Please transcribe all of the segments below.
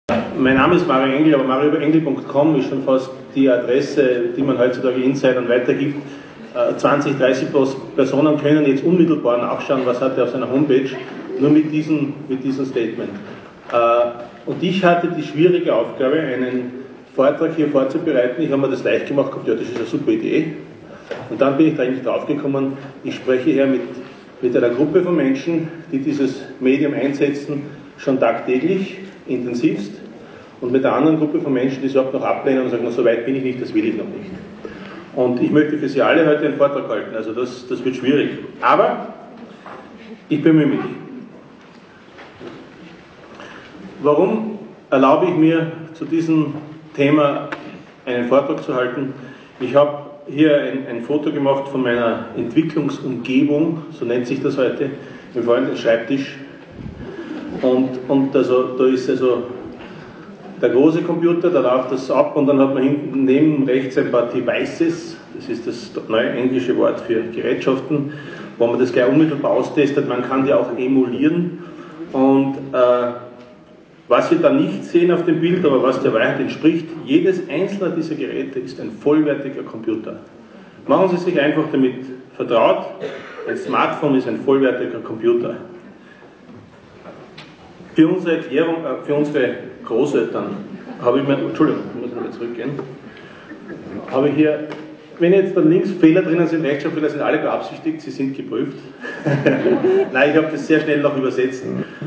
Mein Name ist Mario Engel, aber marioengel.com ist schon fast die Adresse, die man heutzutage Insidern weitergibt. 20, 30 Personen können jetzt unmittelbar nachschauen, was hat er auf seiner Homepage, nur mit diesem Statement. Und ich hatte die schwierige Aufgabe, einen Vortrag hier vorzubereiten. Ich habe mir das leicht gemacht, ja, das ist eine super Idee. Und dann bin ich da eigentlich drauf gekommen, ich spreche hier mit einer Gruppe von Menschen, die dieses Medium einsetzen, schon tagtäglich, intensivst, und mit einer anderen Gruppe von Menschen, die es überhaupt noch ablehnen und sagen, so weit bin ich nicht, das will ich noch nicht. Und ich möchte für Sie alle heute einen Vortrag halten, also das wird schwierig. Aber ich bemühe mich. Warum erlaube ich mir, zu diesem Thema einen Vortrag zu halten? Ich habe hier ein Foto gemacht von meiner Entwicklungsumgebung, so nennt sich das heute, im folgenden Schreibtisch. Und also, da ist also der große Computer, da läuft das ab, und dann hat man hinten neben rechts ein paar Devices, das ist das neue englische Wort für Gerätschaften, wo man das gleich unmittelbar austestet. Man kann die auch emulieren, und was Sie da nicht sehen auf dem Bild, aber was der Wahrheit entspricht, jedes einzelne dieser Geräte ist ein vollwertiger Computer. Machen Sie sich einfach damit vertraut, ein Smartphone ist ein vollwertiger Computer. Für unsere Erklärung, für unsere Großeltern habe ich mir, Entschuldigung, ich muss mal zurückgehen, habe ich hier, wenn jetzt da links Fehler drinnen sind, Rechtschreibfehler, sind alle beabsichtigt, sie sind geprüft. Nein, ich habe das sehr schnell noch übersetzt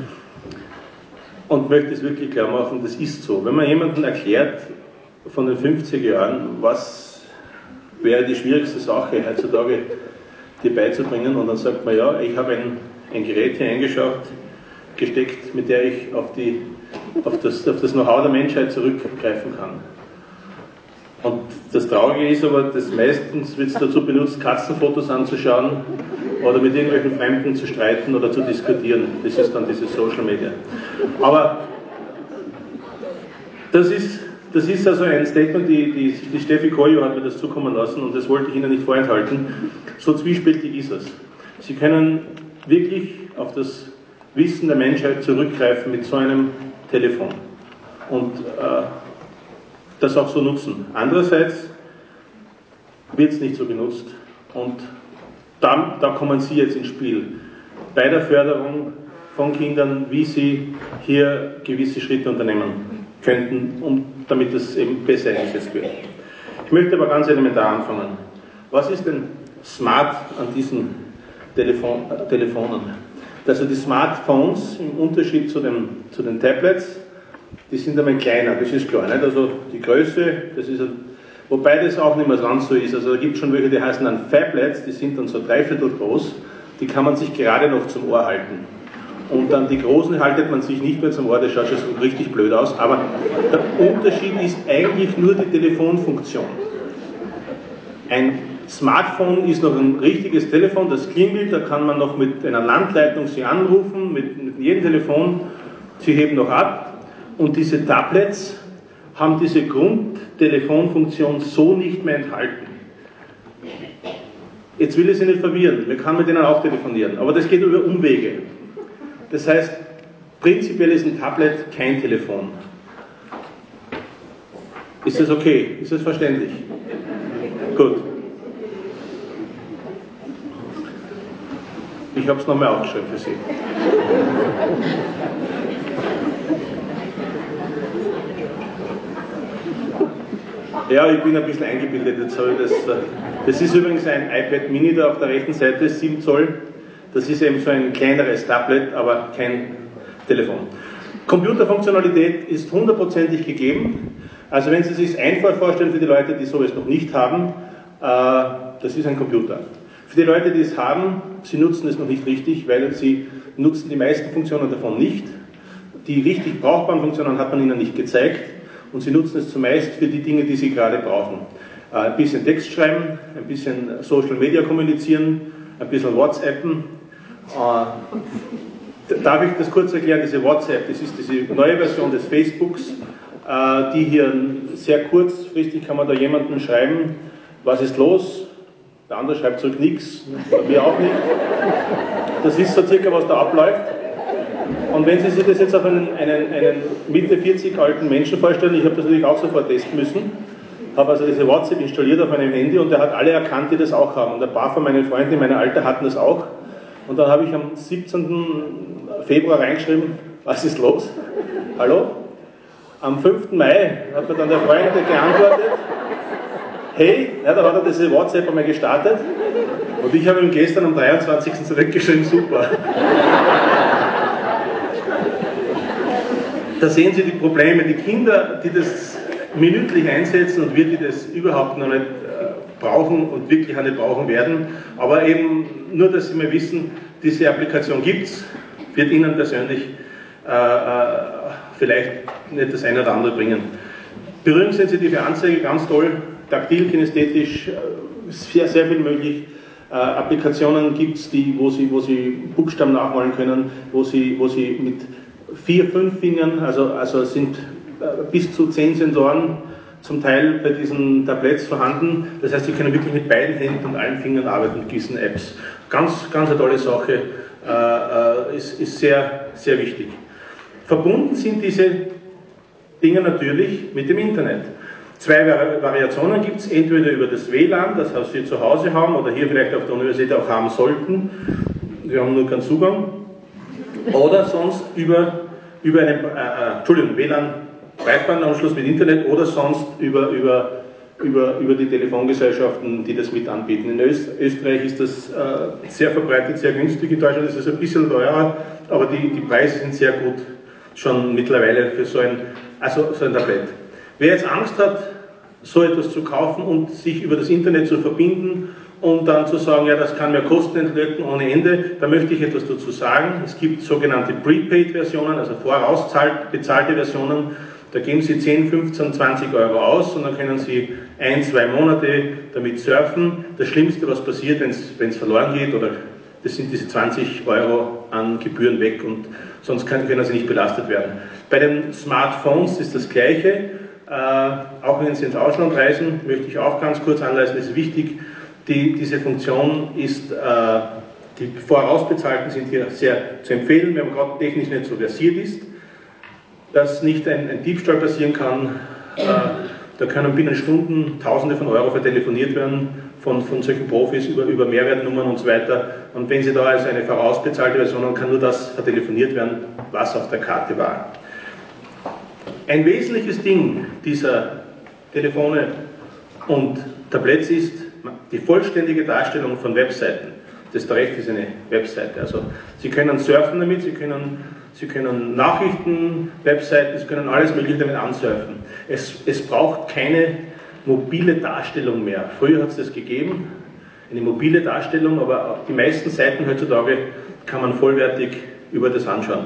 und möchte es wirklich klar machen, das ist so. Wenn man jemandem erklärt von den 50er Jahren, was wäre die schwierigste Sache heutzutage dir beizubringen, und dann sagt man, ja, ich habe ein Gerät hier gesteckt, mit der ich auf das Know-how der Menschheit zurückgreifen kann. Und das Traurige ist aber, dass meistens wird es dazu benutzt, Katzenfotos anzuschauen oder mit irgendwelchen Fremden zu streiten oder zu diskutieren. Das ist dann dieses Social Media. Aber das ist also ein Statement, die Steffi Koyo hat mir das zukommen lassen, und das wollte ich Ihnen nicht vorenthalten. So zwiespältig ist es. Sie können wirklich auf das Wissen der Menschheit zurückgreifen mit so einem Telefon und das auch so nutzen. Andererseits wird es nicht so genutzt, und da kommen Sie jetzt ins Spiel, bei der Förderung von Kindern, wie sie hier gewisse Schritte unternehmen könnten, damit es eben besser eingesetzt wird. Ich möchte aber ganz elementar anfangen. Was ist denn smart an diesen Telefonen? Also die Smartphones, im Unterschied zu den Tablets, die sind einmal kleiner, das ist klar, nicht? Also die Größe, das ist, wobei das auch nicht mehr ganz so ist. Also da gibt es schon welche, die heißen dann Phablets, die sind dann so 3/4 groß, die kann man sich gerade noch zum Ohr halten. Und dann die großen haltet man sich nicht mehr zum Ohr, das schaut schon so richtig blöd aus, aber der Unterschied ist eigentlich nur die Telefonfunktion. Ein Smartphone ist noch ein richtiges Telefon, das klingelt, da kann man noch mit einer Landleitung Sie anrufen, mit jedem Telefon, Sie heben noch ab, und diese Tablets haben diese Grundtelefonfunktion so nicht mehr enthalten. Jetzt will ich Sie nicht verwirren, man kann mit denen auch telefonieren, aber das geht über Umwege. Das heißt, prinzipiell ist ein Tablet kein Telefon. Ist das okay? Ist das verständlich? Gut. Ich habe es nochmal aufgeschrieben für Sie. Ja, ich bin ein bisschen eingebildet. Jetzt habe ich das ist übrigens ein iPad Mini da auf der rechten Seite, 7 Zoll. Das ist eben so ein kleineres Tablet, aber kein Telefon. Computerfunktionalität ist 100%ig gegeben. Also wenn Sie sich einfach vorstellen für die Leute, die sowas noch nicht haben, das ist ein Computer. Für die Leute, die es haben, sie nutzen es noch nicht richtig, weil sie nutzen die meisten Funktionen davon nicht. Die richtig brauchbaren Funktionen hat man ihnen nicht gezeigt, und sie nutzen es zumeist für die Dinge, die sie gerade brauchen. Ein bisschen Text schreiben, ein bisschen Social Media kommunizieren, ein bisschen WhatsAppen. Darf ich das kurz erklären? Diese WhatsApp, das ist diese neue Version des Facebooks, die hier sehr kurzfristig kann man da jemandem schreiben, was ist los? Der andere schreibt zurück nichts, wir auch nicht. Das ist so circa, was da abläuft. Und wenn Sie sich das jetzt auf einen Mitte 40 alten Menschen vorstellen, ich habe das natürlich auch sofort testen müssen, habe also diese WhatsApp installiert auf meinem Handy und der hat alle erkannt, die das auch haben. Und ein paar von meinen Freunden in meinem Alter hatten das auch. Und dann habe ich am 17. Februar reingeschrieben, was ist los? Hallo? Am 5. Mai hat mir dann der Freund geantwortet, hey, ja, da hat er diese WhatsApp einmal gestartet und ich habe ihm gestern am 23. zurückgeschrieben, super. Da sehen Sie die Probleme, die Kinder, die das minütlich einsetzen und wir, die das überhaupt noch nicht brauchen und wirklich auch nicht brauchen werden, aber eben nur, dass Sie mal wissen, diese Applikation gibt es, wird Ihnen persönlich vielleicht nicht das eine oder andere bringen. Berührungsensitive Anzeige, ganz toll, taktil, kinästhetisch, sehr, sehr viel möglich. Applikationen gibt es, wo Sie Buchstaben nachmalen können, wo Sie mit 4, 5 Fingern, also sind bis zu 10 Sensoren zum Teil bei diesen Tabletts vorhanden. Das heißt, Sie können wirklich mit beiden Händen und allen Fingern arbeiten mit diesen Apps. Ganz, ganz eine tolle Sache, ist sehr, sehr wichtig. Verbunden sind diese Dinge natürlich mit dem Internet. 2 Variationen gibt es, entweder über das WLAN, das was Sie zu Hause haben oder hier vielleicht auf der Universität auch haben sollten. Wir haben nur keinen Zugang. Oder sonst über einen WLAN, Breitbandanschluss mit Internet oder sonst über die Telefongesellschaften, die das mit anbieten. In Österreich ist das sehr verbreitet, sehr günstig. In Deutschland ist es ein bisschen teurer, aber die Preise sind sehr gut schon mittlerweile für so ein Tablett. Wer jetzt Angst hat, so etwas zu kaufen und sich über das Internet zu verbinden und dann zu sagen, ja, das kann mir Kosten entlöcken ohne Ende, da möchte ich etwas dazu sagen. Es gibt sogenannte Prepaid-Versionen, also vorausbezahlte Versionen. Da geben Sie 10, 15, 20 Euro aus und dann können Sie 1, 2 Monate damit surfen. Das Schlimmste, was passiert, wenn es verloren geht, oder das sind diese 20 Euro an Gebühren weg und sonst können sie nicht belastet werden. Bei den Smartphones ist das Gleiche. Auch wenn Sie ins Ausland reisen, möchte ich auch ganz kurz anleiten, ist wichtig, diese Funktion ist, die vorausbezahlten sind hier sehr zu empfehlen, wenn man gerade technisch nicht so versiert ist, dass nicht ein Diebstahl passieren kann. Da können binnen Stunden Tausende von Euro vertelefoniert werden von solchen Profis über Mehrwertnummern und so weiter. Und wenn Sie da also eine vorausbezahlte Version haben, kann nur das vertelefoniert werden, was auf der Karte war. Ein wesentliches Ding dieser Telefone und Tabletts ist die vollständige Darstellung von Webseiten. Das da rechts ist eine Webseite. Also Sie können surfen damit, Sie können Nachrichten, Webseiten, Sie können alles Mögliche damit ansurfen. Es braucht keine mobile Darstellung mehr. Früher hat es das gegeben, eine mobile Darstellung, aber die meisten Seiten heutzutage kann man vollwertig über das anschauen.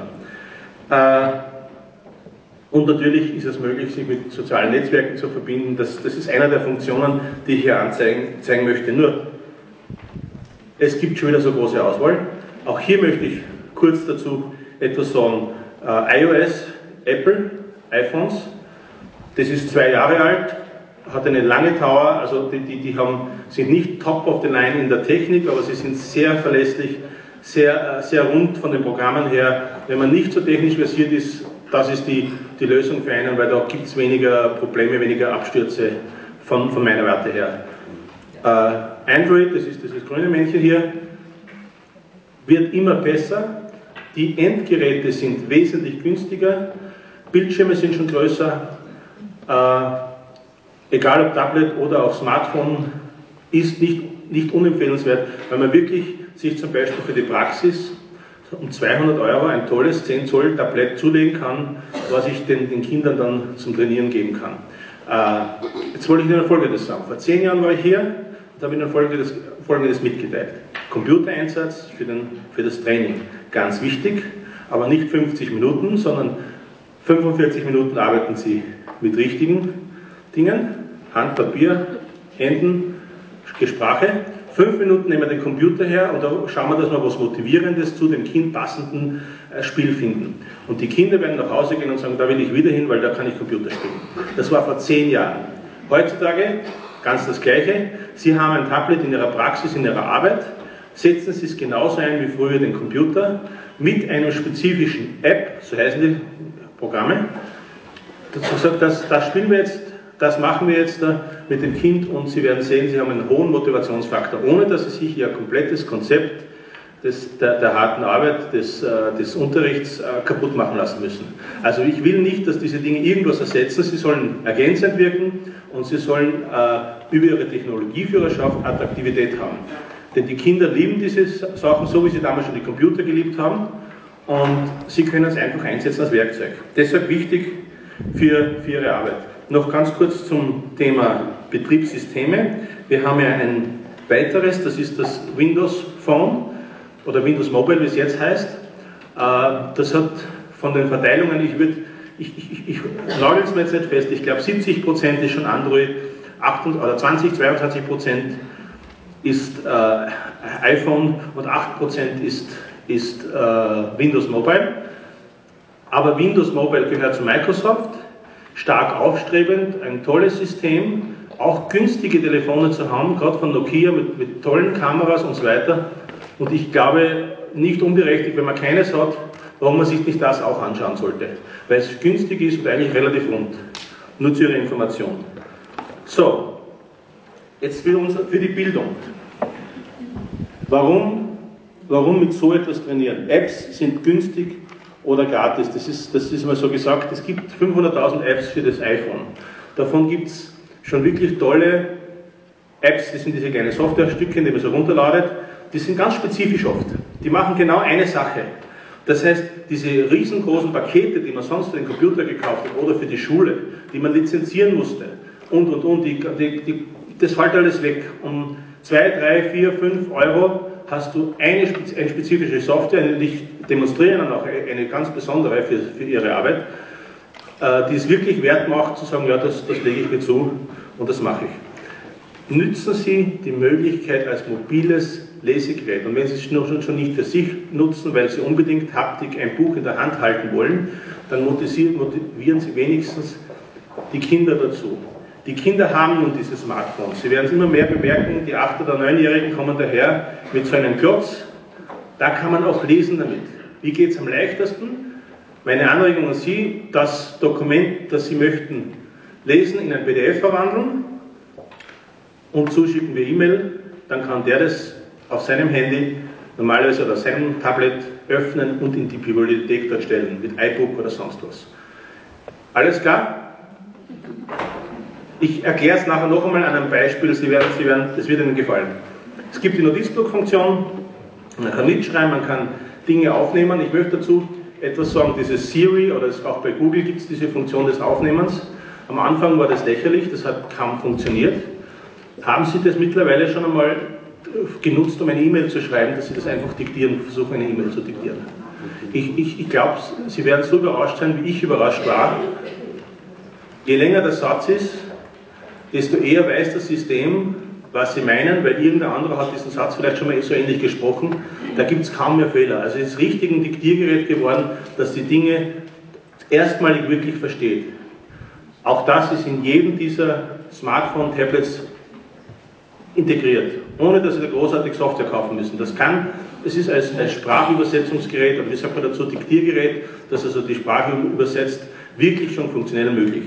Und natürlich ist es möglich, sich mit sozialen Netzwerken zu verbinden. Das ist eine der Funktionen, die ich hier zeigen möchte. Nur, es gibt schon wieder so große Auswahl. Auch hier möchte ich kurz dazu etwas sagen. iOS, Apple, iPhones, das ist 2 Jahre alt, hat eine lange Dauer, also die sind nicht top of the line in der Technik, aber sie sind sehr verlässlich, sehr, sehr rund von den Programmen her. Wenn man nicht so technisch versiert ist, das ist die Lösung für einen, weil da gibt es weniger Probleme, weniger Abstürze von meiner Warte her. Android, das ist dieses grüne Männchen hier, wird immer besser. Die Endgeräte sind wesentlich günstiger, Bildschirme sind schon größer, egal ob Tablet oder auch Smartphone, ist nicht unempfehlenswert, weil man wirklich sich zum Beispiel für die Praxis um 200 Euro ein tolles 10 Zoll Tablett zulegen kann, was ich den Kindern dann zum Trainieren geben kann. Jetzt wollte ich Ihnen Folgendes sagen. Vor 10 Jahren war ich hier und habe Ihnen Folgendes mitgeteilt. Computereinsatz für das Training, ganz wichtig, aber nicht 50 Minuten, sondern 45 Minuten arbeiten Sie mit richtigen Dingen, Hand, Papier, Händen, Sprache. 5 Minuten nehmen wir den Computer her und da schauen wir, dass wir was Motivierendes zu dem Kind passenden Spiel finden. Und die Kinder werden nach Hause gehen und sagen, da will ich wieder hin, weil da kann ich Computer spielen. Das war vor 10 Jahren. Heutzutage ganz das Gleiche. Sie haben ein Tablet in Ihrer Praxis, in Ihrer Arbeit, setzen Sie es genauso ein wie früher den Computer. mit einer spezifischen App, so heißen die Programme, dazu sagt, das spielen wir jetzt, das machen wir jetzt mit dem Kind und Sie werden sehen, Sie haben einen hohen Motivationsfaktor, ohne dass Sie sich Ihr komplettes Konzept der harten Arbeit, des Unterrichts kaputt machen lassen müssen. Also ich will nicht, dass diese Dinge irgendwas ersetzen, sie sollen ergänzend wirken und sie sollen über ihre Technologieführerschaft Attraktivität haben. Denn die Kinder lieben diese Sachen so, wie sie damals schon die Computer geliebt haben und sie können es einfach einsetzen als Werkzeug. Deshalb wichtig für ihre Arbeit. Noch ganz kurz zum Thema Betriebssysteme. Wir haben ja ein weiteres, das ist das Windows Phone oder Windows Mobile, wie es jetzt heißt. Das hat von den Verteilungen, ich nagel es mir jetzt nicht fest, ich glaube 70% ist schon Android, 22% ist iPhone und 8% ist Windows Mobile. Aber Windows Mobile gehört zu Microsoft, stark aufstrebend, ein tolles System, auch günstige Telefone zu haben, gerade von Nokia mit tollen Kameras und so weiter. Und ich glaube, nicht unberechtigt, wenn man keines hat, warum man sich nicht das auch anschauen sollte. Weil es günstig ist und eigentlich relativ rund. Nur zu Ihrer Information. So, jetzt für die Bildung. Warum mit so etwas trainieren? Apps sind günstig oder gratis. Das ist mal so gesagt. Es gibt 500.000 Apps für das iPhone. Davon gibt es schon wirklich tolle Apps, das sind diese kleinen Softwarestückchen, die man so runterladet. Die sind ganz spezifisch oft. Die machen genau eine Sache. Das heißt, diese riesengroßen Pakete, die man sonst für den Computer gekauft hat oder für die Schule, die man lizenzieren musste und, das fällt alles weg. Um 2, 3, 4, 5 Euro hast du eine spezifische Software, die ich demonstrieren und auch eine ganz besondere für Ihre Arbeit, die es wirklich wert macht, zu sagen, ja, das lege ich mir zu und das mache ich. Nützen Sie die Möglichkeit als mobiles Lesegerät. Und wenn Sie es schon nicht für sich nutzen, weil Sie unbedingt Haptik, ein Buch in der Hand halten wollen, dann motivieren Sie wenigstens die Kinder dazu. Die Kinder haben nun diese Smartphones. Sie werden es immer mehr bemerken, die 8- oder 9-Jährigen kommen daher mit so einem Klotz. Da kann man auch lesen damit. Wie geht es am leichtesten? Meine Anregung an Sie, das Dokument, das Sie möchten lesen, in ein PDF verwandeln und zuschicken via E-Mail, dann kann der das auf seinem Handy normalerweise oder seinem Tablet öffnen und in die Bibliothek dort stellen, mit iBook oder sonst was. Alles klar? Ich erkläre es nachher noch einmal an einem Beispiel, das wird Ihnen gefallen. Es gibt die Notizblock-Funktion, man kann mitschreiben, man kann Dinge aufnehmen. Ich möchte dazu etwas sagen, dieses Siri oder auch bei Google gibt es diese Funktion des Aufnehmens. Am Anfang war das lächerlich, das hat kaum funktioniert. Haben Sie das mittlerweile schon einmal genutzt, um eine E-Mail zu schreiben, dass Sie das einfach diktieren, versuchen eine E-Mail zu diktieren? Ich glaube, Sie werden so überrascht sein, wie ich überrascht war. Je länger der Satz ist, desto eher weiß das System, was Sie meinen, weil irgendein anderer hat diesen Satz vielleicht schon mal so ähnlich gesprochen. Da gibt es kaum mehr Fehler. Also es ist richtig ein Diktiergerät geworden, das die Dinge erstmalig wirklich versteht. Auch das ist in jedem dieser Smartphone-Tablets integriert, ohne dass Sie da großartig Software kaufen müssen. Es ist als Sprachübersetzungsgerät, oder wie sagt man dazu, Diktiergerät, das also die Sprache übersetzt, wirklich schon funktionell möglich.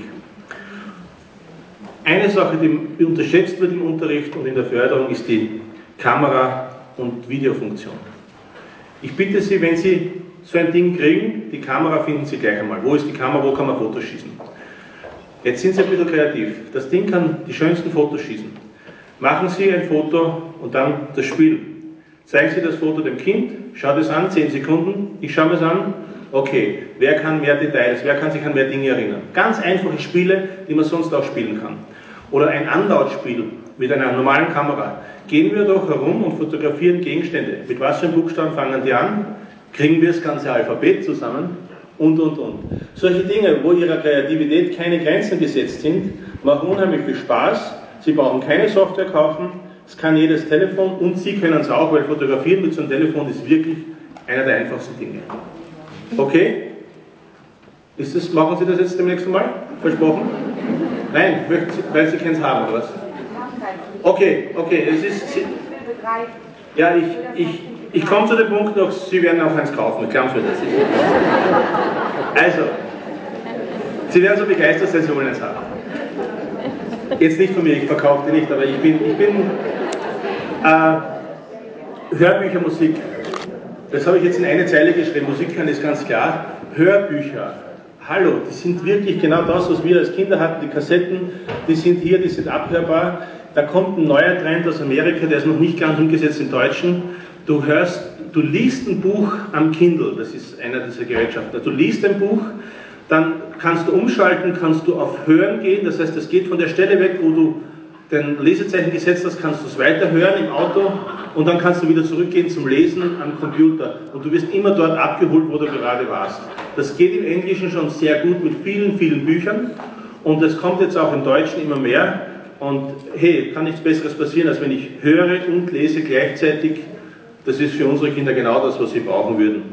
Eine Sache, die unterschätzt wird im Unterricht und in der Förderung, ist die Kamera- und Videofunktion. Ich bitte Sie, wenn Sie so ein Ding kriegen, die Kamera finden Sie gleich einmal. Wo ist die Kamera, wo kann man Fotos schießen? Jetzt sind Sie ein bisschen kreativ. Das Ding kann die schönsten Fotos schießen. Machen Sie ein Foto und dann das Spiel. Zeigen Sie das Foto dem Kind, schaut es an, 10 Sekunden, ich schaue es an. Okay, wer kann mehr Details, wer kann sich an mehr Dinge erinnern? Ganz einfache Spiele, die man sonst auch spielen kann. Oder ein Anlautspiel mit einer normalen Kamera. Gehen wir doch herum und fotografieren Gegenstände. Mit was für einem Buchstaben fangen die an? Kriegen wir das ganze Alphabet zusammen? Und. Solche Dinge, wo Ihrer Kreativität keine Grenzen gesetzt sind, machen unheimlich viel Spaß. Sie brauchen keine Software kaufen, es kann jedes Telefon und Sie können es auch, weil fotografieren mit so einem Telefon ist wirklich einer der einfachsten Dinge. Okay? Machen Sie das jetzt demnächst mal? Versprochen? Nein, weil Sie keins haben, oder was? Okay, es ist... Ja, Ich komme zu dem Punkt noch, Sie werden auch eins kaufen, glauben Sie mir das nicht. Also, Sie werden so begeistert sein, Sie wollen eins haben. Jetzt nicht von mir, ich verkaufe die nicht, aber ich bin Hörbüchermusik. Das habe ich jetzt in eine Zeile geschrieben, Musik kann ist ganz klar. Hörbücher, hallo, die sind wirklich genau das, was wir als Kinder hatten, die Kassetten, die sind hier, die sind abhörbar. Da kommt ein neuer Trend aus Amerika, der ist noch nicht ganz umgesetzt im Deutschen. Du liest ein Buch am Kindle, das ist einer dieser Gerätschaften. Du liest ein Buch, dann kannst du umschalten, kannst du auf Hören gehen, das heißt, es geht von der Stelle weg, wo du den Lesezeichen gesetzt hast, kannst du es weiterhören im Auto und dann kannst du wieder zurückgehen zum Lesen am Computer und du wirst immer dort abgeholt, wo du gerade warst. Das geht im Englischen schon sehr gut mit vielen, vielen Büchern und es kommt jetzt auch im Deutschen immer mehr und hey, kann nichts Besseres passieren, als wenn ich höre und lese gleichzeitig. Das ist für unsere Kinder genau das, was sie brauchen würden.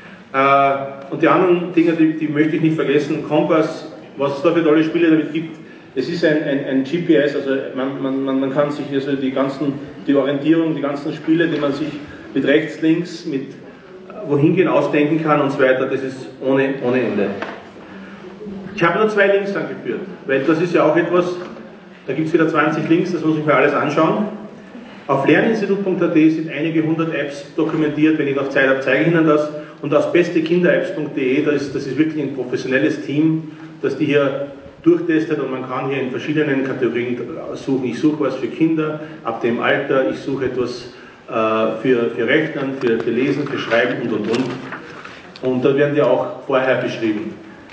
Und die anderen Dinge, die möchte ich nicht vergessen. Kompass, was es da für tolle Spiele damit gibt. Es ist ein GPS, also man kann sich also die Orientierung, die ganzen Spiele, die man sich mit rechts, links, mit wohin gehen ausdenken kann und so weiter, das ist ohne Ende. Ich habe nur 2 Links angeführt, weil das ist ja auch etwas, da gibt es wieder 20 Links, das muss ich mir alles anschauen. Auf lerninstitut.at sind einige 100 Apps dokumentiert, wenn ich noch Zeit habe, zeige ich Ihnen das. Und auf bestekinderapps.de, das ist wirklich ein professionelles Team, das die hier durchtestet und man kann hier in verschiedenen Kategorien suchen. Ich suche was für Kinder ab dem Alter, ich suche etwas für Rechnen, für Lesen, für Schreiben und. Und da werden die auch vorher beschrieben.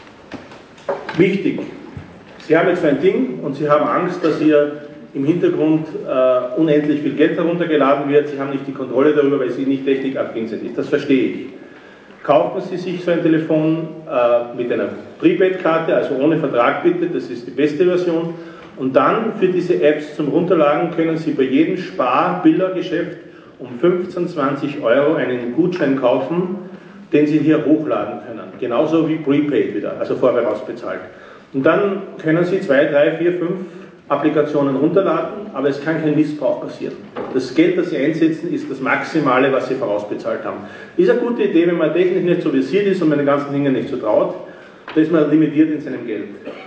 Wichtig, Sie haben jetzt so ein Ding und Sie haben Angst, dass hier im Hintergrund unendlich viel Geld heruntergeladen wird. Sie haben nicht die Kontrolle darüber, weil Sie nicht technikaffin sind. Das verstehe ich. Kaufen Sie sich so ein Telefon mit einer Prepaid-Karte, also ohne Vertrag bitte, das ist die beste Version. Und dann für diese Apps zum Runterladen können Sie bei jedem Spar-Bildergeschäft um 15, 20 Euro einen Gutschein kaufen, den Sie hier hochladen können. Genauso wie Prepaid wieder, also vorher rausbezahlt. Und dann können Sie 2, 3, 4, 5 Applikationen runterladen, aber es kann kein Missbrauch passieren. Das Geld, das Sie einsetzen, ist das Maximale, was Sie vorausbezahlt haben. Ist eine gute Idee, wenn man technisch nicht so versiert ist und man den ganzen Dingen nicht so traut, da ist man limitiert in seinem Geld.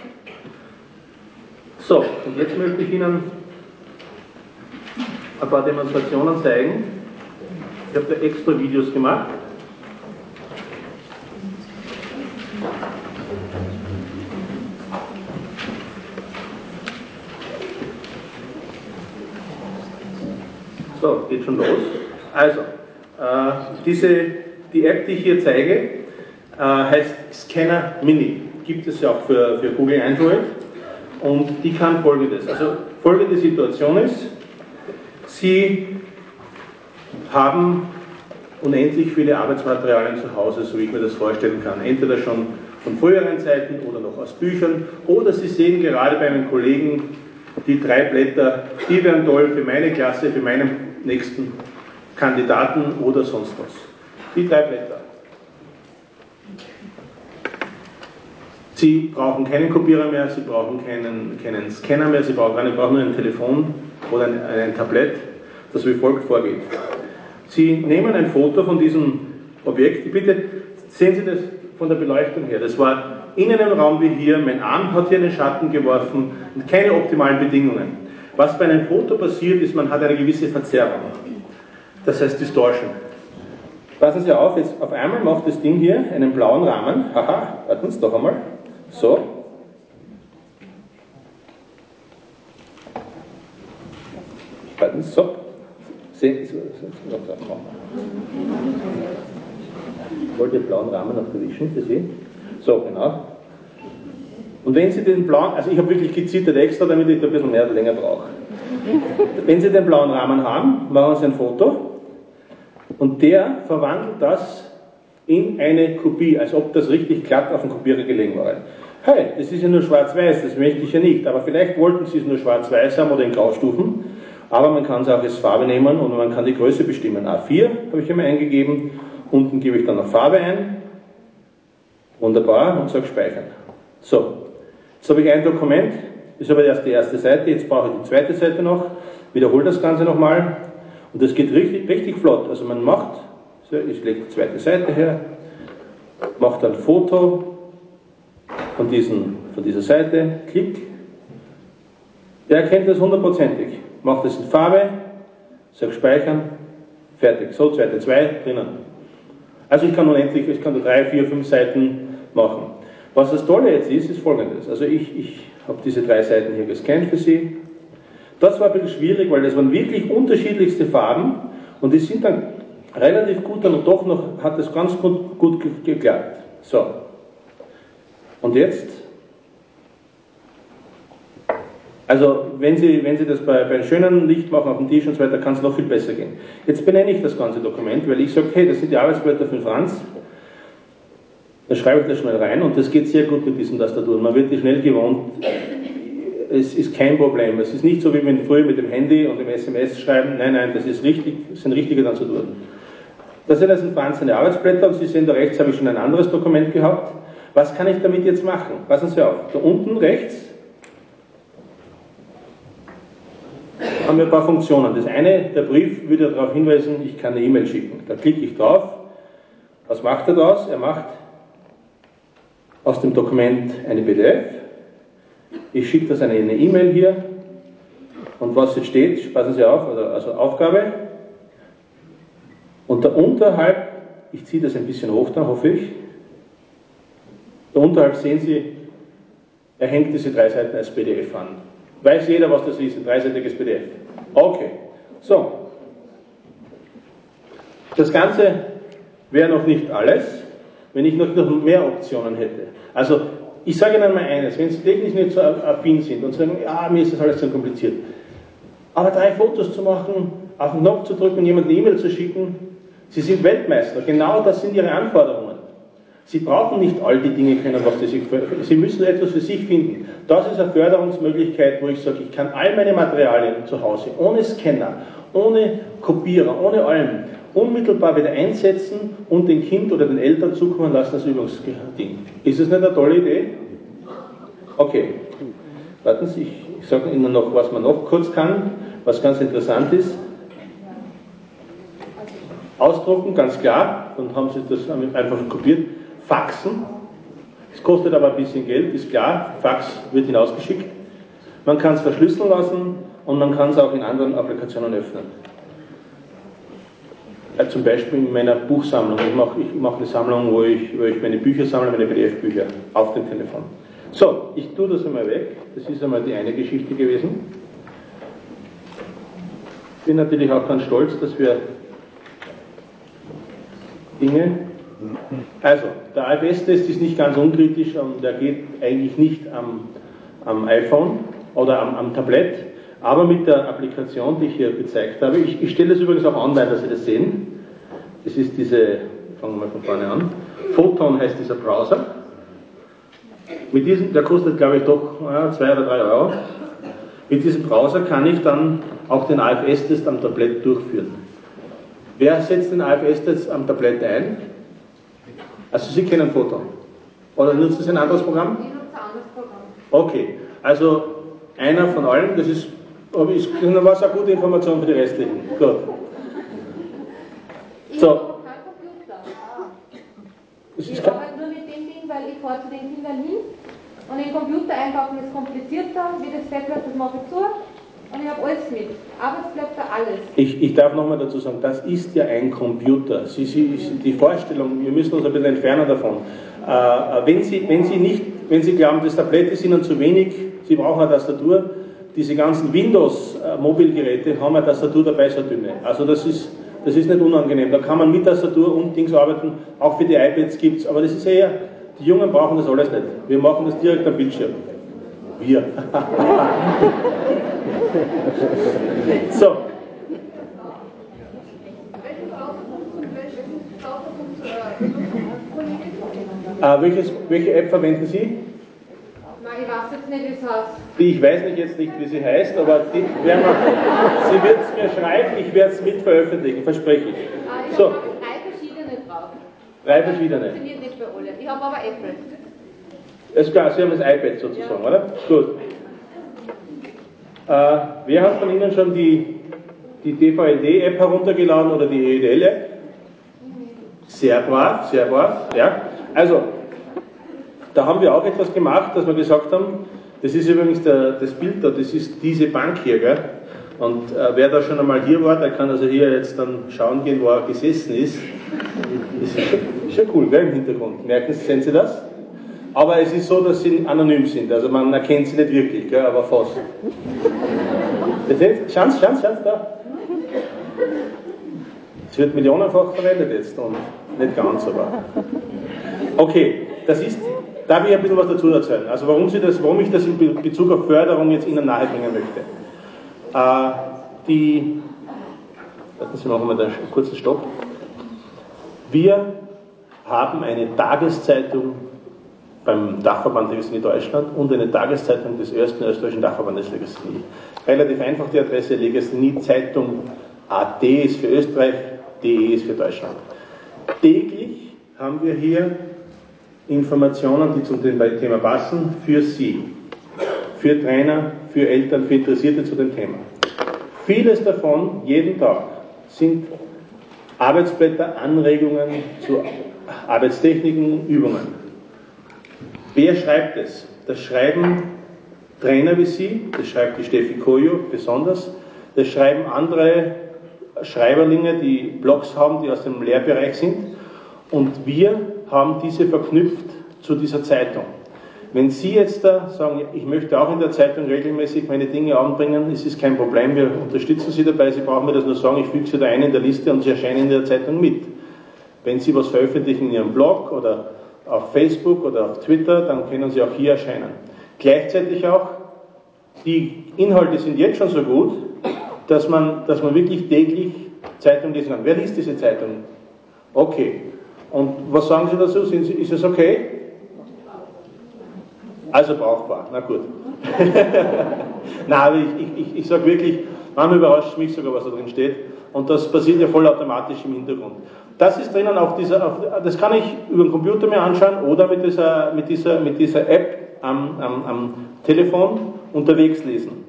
So, und jetzt möchte ich Ihnen ein paar Demonstrationen zeigen. Ich habe da extra Videos gemacht. So, geht schon los. Also, die App, die ich hier zeige, heißt Scanner Mini. Gibt es ja auch für Google Android. Und die kann Folgendes. Also, folgende Situation ist, Sie haben unendlich viele Arbeitsmaterialien zu Hause, so wie ich mir das vorstellen kann. Entweder schon von früheren Zeiten oder noch aus Büchern. Oder Sie sehen gerade bei einem Kollegen die 3 Blätter, die wären toll für meine Klasse, für meinen nächsten Kandidaten oder sonst was. Die 3 Blätter. Sie brauchen keinen Kopierer mehr, Sie brauchen keinen Scanner mehr, Sie brauchen nur ein Telefon oder ein Tablett, das wie folgt vorgeht. Sie nehmen ein Foto von diesem Objekt, bitte sehen Sie das von der Beleuchtung her, das war in einem Raum wie hier, mein Arm hat hier einen Schatten geworfen und keine optimalen Bedingungen. Was bei einem Foto passiert ist, man hat eine gewisse Verzerrung. Das heißt Distortion. Passen Sie auf, jetzt auf einmal macht das Ding hier einen blauen Rahmen. Haha, warten Sie doch einmal. So. Warten Sie, so. Sehen Sie, ich wollte den blauen Ramen noch erwischen für Sie. So, genau. Und wenn Sie den blauen, also ich habe wirklich gezittert extra, damit ich da ein bisschen mehr oder länger brauche. Wenn Sie den blauen Rahmen haben, machen Sie ein Foto und der verwandelt das in eine Kopie, als ob das richtig glatt auf dem Kopierer gelegen war. Hey, das ist ja nur schwarz-weiß, das möchte ich ja nicht, aber vielleicht wollten Sie es nur schwarz-weiß haben oder in Graustufen, aber man kann es auch als Farbe nehmen und man kann die Größe bestimmen. A4 habe ich immer eingegeben, unten gebe ich dann noch Farbe ein, wunderbar, und sage Speichern. So, jetzt habe ich ein Dokument, das ist aber erst die erste Seite, jetzt brauche ich die zweite Seite noch, wiederhole das Ganze nochmal und das geht richtig, richtig flott. Also man macht Ich lege die zweite Seite her, mache dann ein Foto von dieser Seite, klick. Der erkennt das hundertprozentig. Mache das in Farbe, sage speichern, fertig. So, zweite 2 drinnen. Also ich kann unendlich, ich kann da 3, 4, 5 Seiten machen. Was das Tolle jetzt ist, ist folgendes. Also ich habe diese 3 Seiten hier gescannt für Sie. Das war ein bisschen schwierig, weil das waren wirklich unterschiedlichste Farben und die sind dann relativ gut dann und doch noch, hat das ganz gut geklappt. So. Und jetzt? Also wenn Sie das bei schönem Licht machen auf dem Tisch und so weiter, kann es noch viel besser gehen. Jetzt benenne ich das ganze Dokument, weil ich sage, hey, das sind die Arbeitsblätter für Franz. Da schreibe ich das schnell rein und das geht sehr gut mit diesen Tastaturen. Man wird die schnell gewohnt. Es ist kein Problem. Es ist nicht so, wie wenn früher mit dem Handy und dem SMS schreiben. Nein, das ist richtig, das sind richtige Tastaturen. Das sind also Franz seine Arbeitsblätter und Sie sehen, da rechts habe ich schon ein anderes Dokument gehabt. Was kann ich damit jetzt machen? Passen Sie auf. Da unten rechts haben wir ein paar Funktionen. Das eine, der Brief würde darauf hinweisen, ich kann eine E-Mail schicken. Da klicke ich drauf. Was macht er daraus? Er macht aus dem Dokument eine PDF. Ich schicke das eine E-Mail hier. Und was jetzt steht, passen Sie auf, also Aufgabe. Und da unterhalb, ich ziehe das ein bisschen hoch dann, hoffe ich. Da unterhalb sehen Sie, er hängt diese 3 Seiten als PDF an. Weiß jeder, was das ist, ein 3-seitiges PDF. Okay, so. Das Ganze wäre noch nicht alles, wenn ich noch mehr Optionen hätte. Also, ich sage Ihnen mal eines, wenn Sie technisch nicht so affin sind und sagen, ja, mir ist das alles zu kompliziert, aber 3 Fotos zu machen, auf den Knopf zu drücken und jemandem eine E-Mail zu schicken, Sie sind Weltmeister, genau das sind Ihre Anforderungen. Sie brauchen nicht all die Dinge können, was Sie müssen etwas für sich finden. Das ist eine Förderungsmöglichkeit, wo ich sage, ich kann all meine Materialien zu Hause, ohne Scanner, ohne Kopierer, ohne allem, unmittelbar wieder einsetzen und den Kind oder den Eltern zukommen lassen als Übungsding. Ist das nicht eine tolle Idee? Okay. Warten Sie, ich sage Ihnen noch, was man noch kurz kann, was ganz interessant ist. Ausdrucken, ganz klar, dann haben Sie das einfach kopiert. Faxen, es kostet aber ein bisschen Geld, ist klar, Fax wird hinausgeschickt. Man kann es verschlüsseln lassen und man kann es auch in anderen Applikationen öffnen. Zum Beispiel in meiner Buchsammlung. Ich mache eine Sammlung, wo ich meine Bücher sammle, meine PDF-Bücher auf dem Telefon. So, ich tue das einmal weg. Das ist einmal die eine Geschichte gewesen. Ich bin natürlich auch ganz stolz, dass wir Dinge. Also, der AFS-Test ist nicht ganz unkritisch und der geht eigentlich nicht am iPhone oder am Tablet, aber mit der Applikation, die ich hier gezeigt habe. Ich stelle das übrigens auch online, dass Sie das sehen. Das ist diese, fangen wir mal von vorne an. Photon heißt dieser Browser. Mit diesem, der kostet glaube ich doch 2 oder 3 Euro. Mit diesem Browser kann ich dann auch den AFS-Test am Tablet durchführen. Wer setzt den AFS-Test am Tablet ein? Also Sie kennen Photon. Oder nutzen Sie ein anderes Programm? Ich nutze ein anderes Programm. Okay, also einer von allen, das war eine gute Information für die restlichen. Gut. Ich habe keinen Computer. Ich arbeite nur mit dem Ding, weil ich fahre zu den Kindern hin und den Computer einkaufen ist komplizierter, wie das Festplatte, das mache ich zu. Und ich habe alles mit. Arbeitsblätter, alles. Ich darf nochmal dazu sagen, das ist ja ein Computer. Die Vorstellung, wir müssen uns ein bisschen entfernen davon. Wenn Sie glauben, das Tablett ist Ihnen zu wenig, Sie brauchen eine Tastatur, diese ganzen Windows-Mobilgeräte haben eine Tastatur dabei, so dünne. Also das ist nicht unangenehm. Da kann man mit Tastatur und Dings arbeiten, auch für die iPads gibt es, aber das ist eher, die Jungen brauchen das alles nicht. Wir machen das direkt am Bildschirm. Wir. So. Welche App verwenden Sie? Nein, ich weiß jetzt nicht, wie es heißt. Ich weiß jetzt nicht, wie sie heißt, aber sie wird es mir schreiben, ich werde es mit veröffentlichen, verspreche ich. Ich habe 3 verschiedene drauf. 3 verschiedene? Das funktioniert nicht bei alle. Ich habe aber Apple. Ist klar, Sie haben das iPad sozusagen, ja. Oder? Gut. Wer hat von Ihnen schon die DVD-App heruntergeladen oder die EEDL-App? Sehr brav, ja. Also, da haben wir auch etwas gemacht, dass wir gesagt haben, das ist übrigens das Bild da, das ist diese Bank hier, gell? Und wer da schon einmal hier war, der kann also hier jetzt dann schauen gehen, wo er gesessen ist. Das ist schon cool, gell, im Hintergrund. Merken Sie, sehen Sie das? Aber es ist so, dass sie anonym sind, also man erkennt sie nicht wirklich, gell, aber fast. Schauen Sie, da. Es wird millionenfach verwendet jetzt und nicht ganz, aber. Okay, darf ich ein bisschen was dazu erzählen? Also warum ich das in Bezug auf Förderung jetzt Ihnen nahebringen möchte. Lassen Sie machen wir da einen kurzen Stopp. Wir haben eine Tageszeitung beim Dachverband Legasthenie Deutschland und eine Tageszeitung des ersten österreichischen Dachverbandes Legasthenie. Relativ einfach die Adresse Legastheniezeitung.at ist für Österreich, de ist für Deutschland. Täglich haben wir hier Informationen, die zum Thema passen, für Sie, für Trainer, für Eltern, für Interessierte zu dem Thema. Vieles davon, jeden Tag, sind Arbeitsblätter, Anregungen zu Arbeitstechniken, Übungen. Wer schreibt es? Das schreiben Trainer wie Sie, das schreibt die Steffi Kojo besonders, das schreiben andere Schreiberlinge, die Blogs haben, die aus dem Lehrbereich sind, und wir haben diese verknüpft zu dieser Zeitung. Wenn Sie jetzt da sagen, ich möchte auch in der Zeitung regelmäßig meine Dinge anbringen, ist es kein Problem, wir unterstützen Sie dabei, Sie brauchen mir das nur sagen, ich füge Sie da ein in der Liste und Sie erscheinen in der Zeitung mit. Wenn Sie was veröffentlichen in Ihrem Blog oder auf Facebook oder auf Twitter, dann können Sie auch hier erscheinen. Gleichzeitig auch, die Inhalte sind jetzt schon so gut, dass man wirklich täglich Zeitung lesen kann. Wer liest diese Zeitung? Okay. Und was sagen Sie dazu? Ist es okay? Also brauchbar, na gut. Nein, aber ich sage wirklich, manchmal überrascht mich sogar, was da drin steht. Und das passiert ja vollautomatisch im Hintergrund. Das ist drinnen das kann ich über den Computer mir anschauen oder mit dieser App am Telefon unterwegs lesen.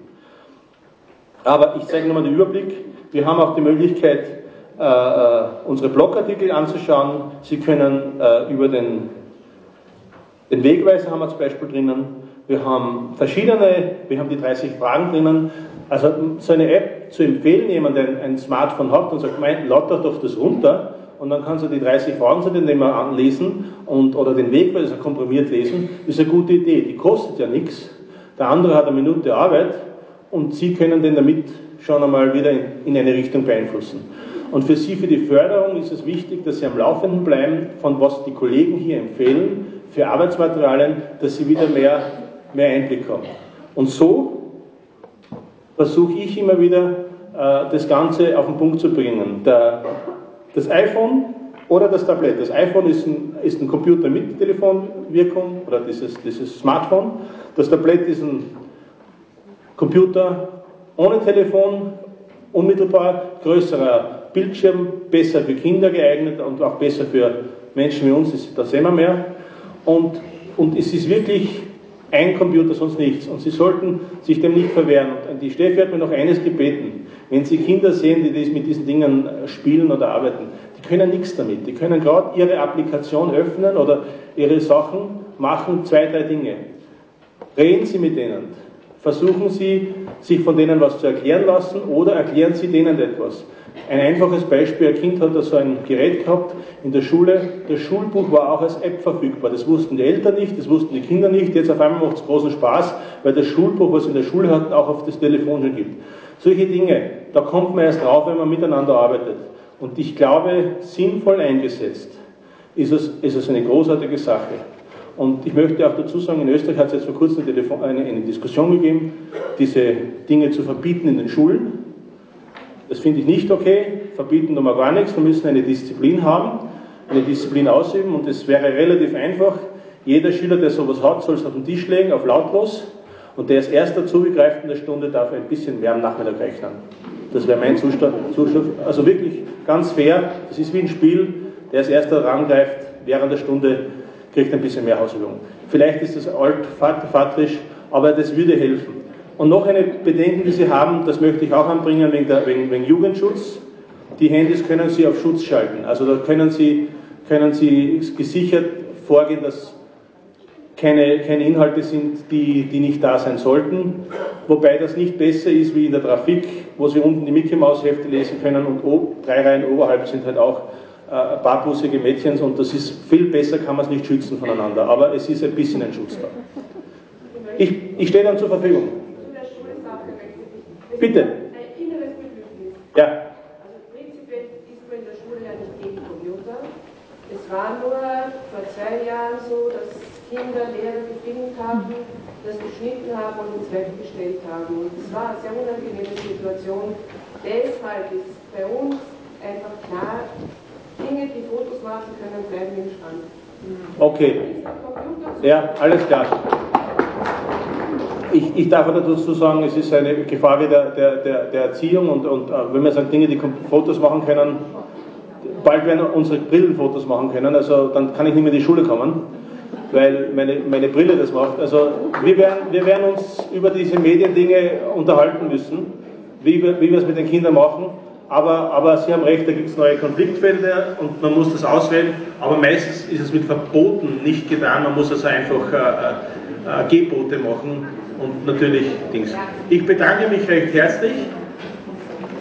Aber ich zeige nochmal den Überblick. Wir haben auch die Möglichkeit, unsere Blogartikel anzuschauen. Sie können über den Wegweiser haben wir zum Beispiel drinnen. Wir haben die 30 Fragen drinnen. Also so eine App zu empfehlen, jemand, der ein Smartphone hat und sagt, lad doch das runter und dann kann sie die 30 Fragen zu dem Thema anlesen oder den Wegweiser komprimiert lesen, ist eine gute Idee. Die kostet ja nichts. Der andere hat eine Minute Arbeit und Sie können den damit schon einmal wieder in eine Richtung beeinflussen. Und für Sie, für die Förderung ist es wichtig, dass Sie am Laufenden bleiben, von was die Kollegen hier empfehlen, für Arbeitsmaterialien, dass Sie wieder mehr Einblick haben. Und so versuche ich immer wieder, das Ganze auf den Punkt zu bringen. Das iPhone oder das Tablet. Das iPhone ist ein Computer mit Telefonwirkung oder dieses Smartphone. Das Tablet ist ein Computer ohne Telefon, unmittelbar größerer Bildschirm, besser für Kinder geeignet und auch besser für Menschen wie uns, da sehen wir mehr. Und es ist wirklich ein Computer, sonst nichts. Und Sie sollten sich dem nicht verwehren. Und die Steffi hat mir noch eines gebeten. Wenn Sie Kinder sehen, die mit diesen Dingen spielen oder arbeiten, die können nichts damit. Die können gerade ihre Applikation öffnen oder ihre Sachen machen, 2, 3 Dinge. Reden Sie mit denen. Versuchen Sie, sich von denen was zu erklären lassen oder erklären Sie denen etwas. Ein einfaches Beispiel, ein Kind hat da so ein Gerät gehabt in der Schule, das Schulbuch war auch als App verfügbar. Das wussten die Eltern nicht, das wussten die Kinder nicht. Jetzt auf einmal macht es großen Spaß, weil das Schulbuch, was sie in der Schule hatten, auch auf das Telefon schon gibt. Solche Dinge, da kommt man erst drauf, wenn man miteinander arbeitet. Und ich glaube, sinnvoll eingesetzt ist es eine großartige Sache. Und ich möchte auch dazu sagen, in Österreich hat es jetzt vor kurzem eine Diskussion gegeben, diese Dinge zu verbieten in den Schulen. Das finde ich nicht okay, verbieten tun wir gar nichts, wir müssen eine Disziplin haben, eine Disziplin ausüben und es wäre relativ einfach. Jeder Schüler, der sowas hat, soll es auf den Tisch legen, auf lautlos, und der als erster zugegreift in der Stunde darf ein bisschen mehr am Nachmittag rechnen. Das wäre mein Zustand. Also wirklich ganz fair, das ist wie ein Spiel, der als erster rangreift während der Stunde, kriegt ein bisschen mehr Hausübung. Vielleicht ist das altvaterisch, aber das würde helfen. Und noch eine Bedenken, die Sie haben, das möchte ich auch anbringen, wegen Jugendschutz. Die Handys können Sie auf Schutz schalten. Also da können Sie können Sie gesichert vorgehen, dass keine Inhalte sind, die nicht da sein sollten. Wobei das nicht besser ist wie in der Trafik, wo Sie unten die Mickey-Maus-Hefte lesen können und 3 Reihen oberhalb sind halt auch bartbussige Mädchen und das ist viel besser, kann man es nicht schützen voneinander, aber es ist ein bisschen ein Schutz da. Ich stehe dann zur Verfügung. Zu der Schulsache möchte ich. Bitte. Ein inneres Bedürfnis. Ja. Also prinzipiell ist man in der Schule ja nicht gegen Computer. Es war nur vor 2 Jahren so, dass Kinder Lehrer gefilmt haben, das geschnitten haben und ins Web gestellt haben. Und es war eine sehr unangenehme Situation. Deshalb ist bei uns einfach klar, Dinge, die Fotos machen können, bleiben im Schrank. Okay. Ja, alles klar. Ich darf dazu sagen, es ist eine Frage der Erziehung und wenn wir sagen, Dinge, die Fotos machen können, bald werden unsere Brillen Fotos machen können, also dann kann ich nicht mehr in die Schule kommen, weil meine Brille das macht. Also wir werden uns über diese Mediendinge unterhalten müssen, wie wir es mit den Kindern machen, aber Sie haben recht, da gibt es neue Konfliktfelder und man muss das auswählen, aber meistens ist es mit Verboten nicht getan, man muss also einfach Gebote machen und natürlich Dings. Ich bedanke mich recht herzlich.